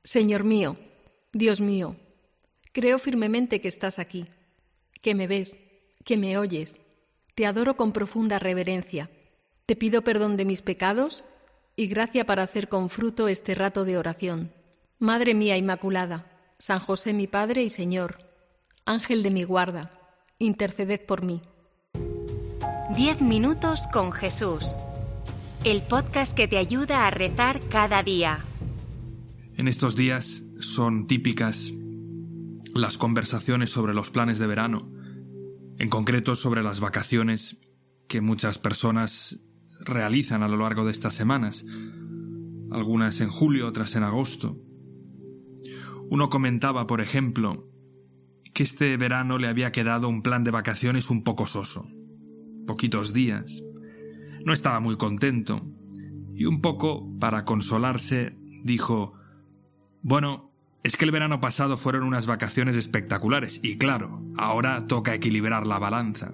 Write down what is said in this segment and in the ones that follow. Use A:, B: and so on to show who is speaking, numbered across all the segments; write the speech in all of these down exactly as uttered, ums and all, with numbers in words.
A: Señor mío, Dios mío, creo firmemente que estás aquí, que me ves, que me oyes. Te adoro con profunda reverencia. Te pido perdón de mis pecados y gracia para hacer con fruto este rato de oración. Madre mía Inmaculada, San José mi Padre y Señor, Ángel de mi guarda, interceded por mí.
B: Diez minutos con Jesús. El podcast que te ayuda a rezar cada día.
C: En estos días son típicas las conversaciones sobre los planes de verano, en concreto sobre las vacaciones que muchas personas realizan a lo largo de estas semanas, algunas en julio, otras en agosto. Uno comentaba, por ejemplo, que este verano le había quedado un plan de vacaciones un poco soso, poquitos días, no estaba muy contento y un poco para consolarse dijo: bueno, es que el verano pasado fueron unas vacaciones espectaculares y claro, ahora toca equilibrar la balanza.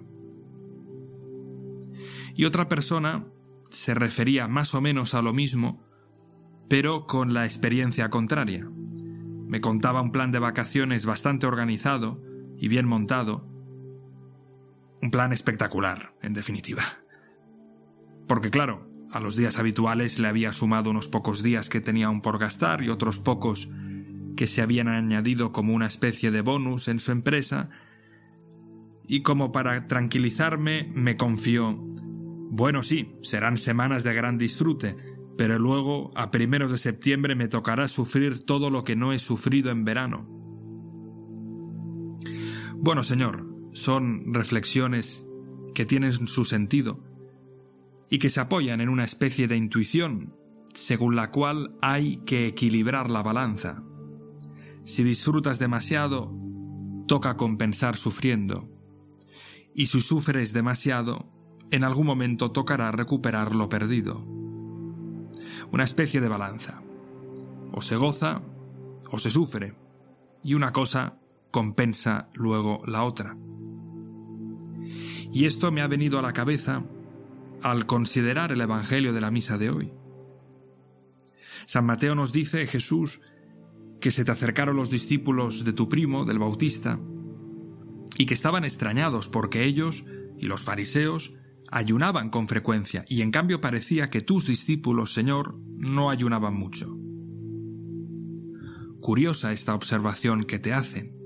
C: Y otra persona se refería más o menos a lo mismo, pero con la experiencia contraria. Me contaba un plan de vacaciones bastante organizado y bien montado, un plan espectacular, en definitiva. Porque claro, a los días habituales le había sumado unos pocos días que tenía aún por gastar y otros pocos que se habían añadido como una especie de bonus en su empresa, y como para tranquilizarme me confió: bueno, sí, serán semanas de gran disfrute, pero luego a primeros de septiembre me tocará sufrir todo lo que no he sufrido en verano. Bueno, señor, son reflexiones que tienen su sentido y que se apoyan en una especie de intuición, según la cual hay que equilibrar la balanza. Si disfrutas demasiado, toca compensar sufriendo. Y si sufres demasiado, en algún momento tocará recuperar lo perdido. Una especie de balanza. O se goza o se sufre, y una cosa compensa luego la otra. Y esto me ha venido a la cabeza al considerar el Evangelio de la misa de hoy. San Mateo nos dice, Jesús, que se te acercaron los discípulos de tu primo, del Bautista, y que estaban extrañados porque ellos y los fariseos ayunaban con frecuencia, y en cambio parecía que tus discípulos, Señor, no ayunaban mucho. Curiosa esta observación que te hacen.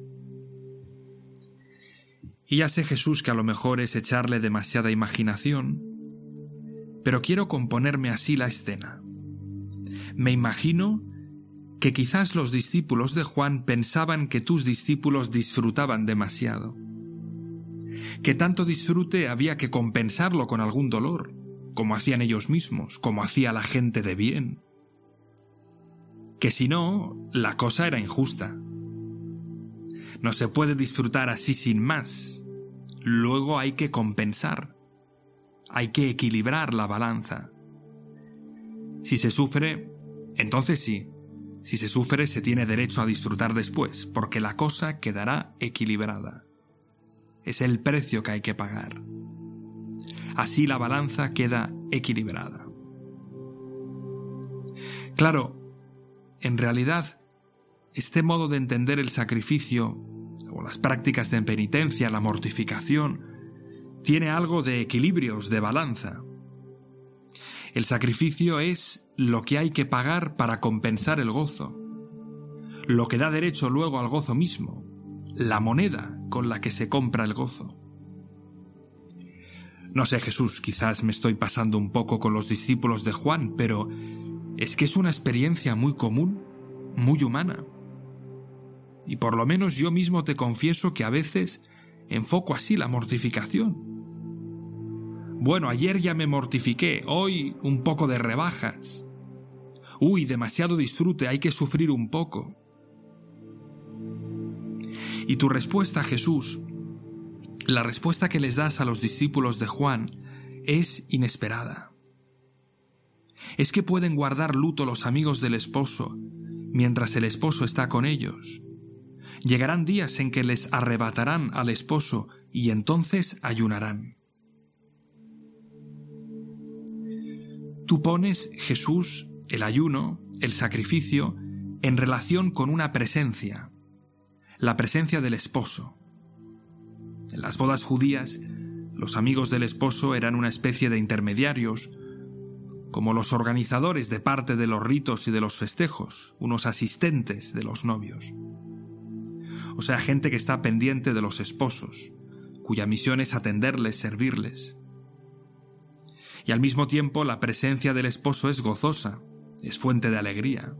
C: Y ya sé, Jesús, que a lo mejor es echarle demasiada imaginación, pero quiero componerme así la escena. Me imagino que quizás los discípulos de Juan pensaban que tus discípulos disfrutaban demasiado, que tanto disfrute había que compensarlo con algún dolor, como hacían ellos mismos, como hacía la gente de bien, que si no, la cosa era injusta. No se puede disfrutar así sin más, luego hay que compensar, hay que equilibrar la balanza. Si se sufre, entonces sí. Si se sufre, se tiene derecho a disfrutar después, porque la cosa quedará equilibrada. Es el precio que hay que pagar. Así la balanza queda equilibrada. Claro, en realidad, este modo de entender el sacrificio, o las prácticas de penitencia, la mortificación, tiene algo de equilibrios, de balanza. El sacrificio es lo que hay que pagar para compensar el gozo, lo que da derecho luego al gozo mismo, la moneda con la que se compra el gozo. No sé, Jesús, quizás me estoy pasando un poco con los discípulos de Juan, pero es que es una experiencia muy común, muy humana. Y por lo menos yo mismo te confieso que a veces enfoco así la mortificación. Bueno, ayer ya me mortifiqué, hoy un poco de rebajas. Uy, demasiado disfrute, hay que sufrir un poco. Y tu respuesta, Jesús, la respuesta que les das a los discípulos de Juan, es inesperada. Es que pueden guardar luto los amigos del esposo, mientras el esposo está con ellos. Llegarán días en que les arrebatarán al esposo y entonces ayunarán. Tú pones, Jesús, el ayuno, el sacrificio, en relación con una presencia, la presencia del esposo. En las bodas judías, los amigos del esposo eran una especie de intermediarios, como los organizadores de parte de los ritos y de los festejos, unos asistentes de los novios. O sea, gente que está pendiente de los esposos, cuya misión es atenderles, servirles. Y al mismo tiempo la presencia del esposo es gozosa, es fuente de alegría.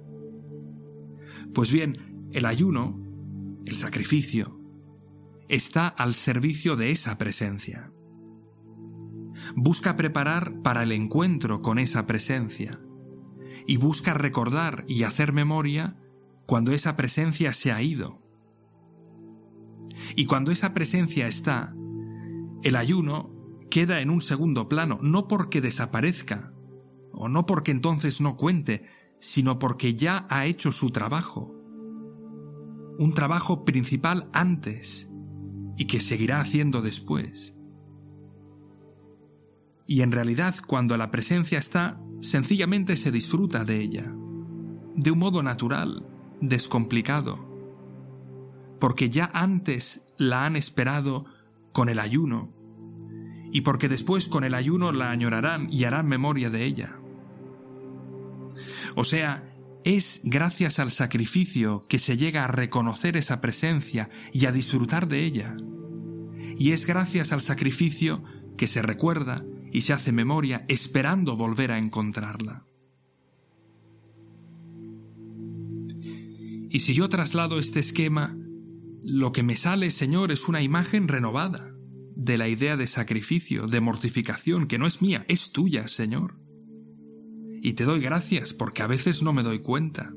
C: Pues bien, el ayuno, el sacrificio, está al servicio de esa presencia. Busca preparar para el encuentro con esa presencia y busca recordar y hacer memoria cuando esa presencia se ha ido. Y cuando esa presencia está, el ayuno queda en un segundo plano, no porque desaparezca, o no porque entonces no cuente, sino porque ya ha hecho su trabajo. Un trabajo principal antes y que seguirá haciendo después. Y en realidad, cuando la presencia está, sencillamente se disfruta de ella, de un modo natural, descomplicado, porque ya antes la han esperado con el ayuno, y porque después con el ayuno la añorarán y harán memoria de ella. O sea, es gracias al sacrificio que se llega a reconocer esa presencia y a disfrutar de ella. Y es gracias al sacrificio que se recuerda y se hace memoria esperando volver a encontrarla. Y si yo traslado este esquema, lo que me sale, Señor, es una imagen renovada de la idea de sacrificio, de mortificación, que no es mía, es tuya, Señor. Y te doy gracias porque a veces no me doy cuenta.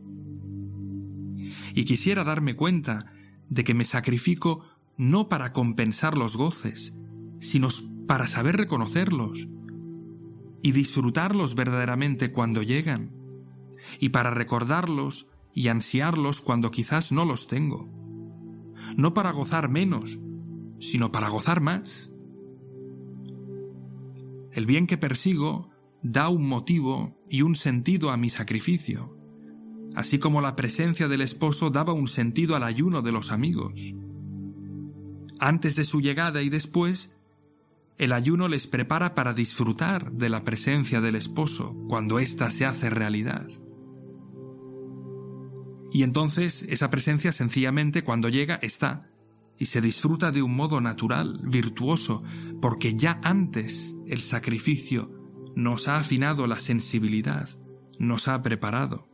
C: Y quisiera darme cuenta de que me sacrifico no para compensar los goces, sino para saber reconocerlos y disfrutarlos verdaderamente cuando llegan, y para recordarlos y ansiarlos cuando quizás no los tengo. No para gozar menos, sino para gozar más. El bien que persigo da un motivo y un sentido a mi sacrificio, así como la presencia del esposo daba un sentido al ayuno de los amigos. Antes de su llegada y después, el ayuno les prepara para disfrutar de la presencia del esposo cuando ésta se hace realidad. Y entonces esa presencia sencillamente cuando llega está y se disfruta de un modo natural, virtuoso, porque ya antes el sacrificio nos ha afinado la sensibilidad, nos ha preparado.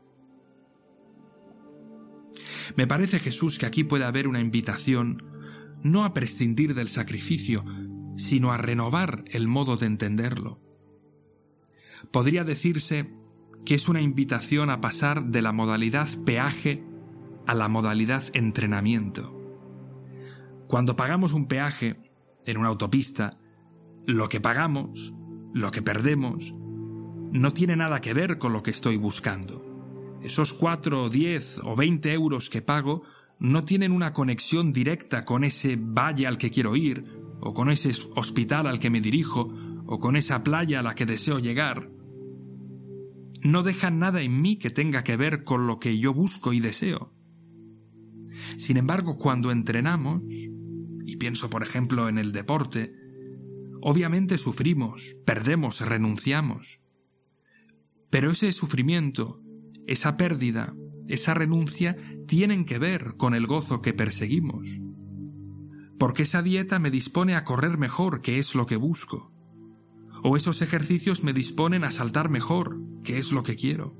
C: Me parece, Jesús, que aquí puede haber una invitación no a prescindir del sacrificio, sino a renovar el modo de entenderlo. Podría decirse que es una invitación a pasar de la modalidad peaje a la modalidad entrenamiento. Cuando pagamos un peaje en una autopista, lo que pagamos, lo que perdemos, no tiene nada que ver con lo que estoy buscando. Esos cuatro, diez o veinte euros que pago no tienen una conexión directa con ese valle al que quiero ir, o con ese hospital al que me dirijo, o con esa playa a la que deseo llegar. No dejan nada en mí que tenga que ver con lo que yo busco y deseo. Sin embargo, cuando entrenamos, y pienso por ejemplo en el deporte, obviamente sufrimos, perdemos, renunciamos. Pero ese sufrimiento, esa pérdida, esa renuncia, tienen que ver con el gozo que perseguimos. Porque esa dieta me dispone a correr mejor, que es lo que busco. O esos ejercicios me disponen a saltar mejor, que es lo que quiero.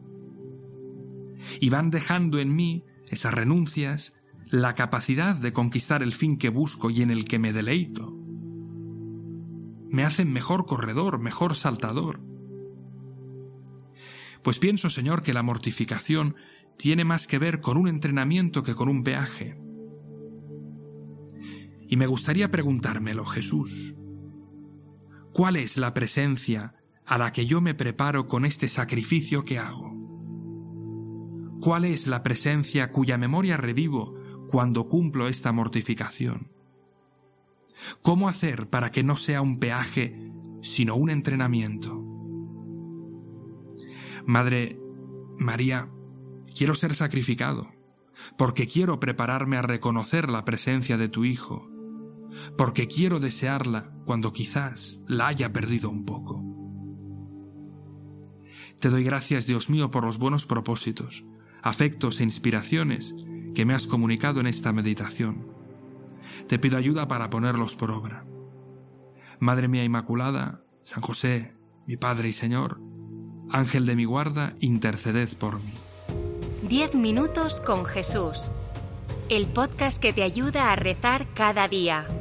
C: Y van dejando en mí, esas renuncias, la capacidad de conquistar el fin que busco y en el que me deleito. Me hacen mejor corredor, mejor saltador. Pues pienso, Señor, que la mortificación tiene más que ver con un entrenamiento que con un peaje. Y me gustaría preguntármelo, Jesús. ¿Cuál es la presencia a la que yo me preparo con este sacrificio que hago? ¿Cuál es la presencia cuya memoria revivo cuando cumplo esta mortificación? ¿Cómo hacer para que no sea un peaje, sino un entrenamiento? Madre María, quiero ser sacrificado, porque quiero prepararme a reconocer la presencia de tu Hijo, porque quiero desearla cuando quizás la haya perdido un poco. Te doy gracias, Dios mío, por los buenos propósitos, afectos e inspiraciones que me has comunicado en esta meditación. Te pido ayuda para ponerlos por obra. Madre mía Inmaculada, San José, mi Padre y Señor, Ángel de mi guarda, interceded por mí.
B: Diez minutos con Jesús. El podcast que te ayuda a rezar cada día.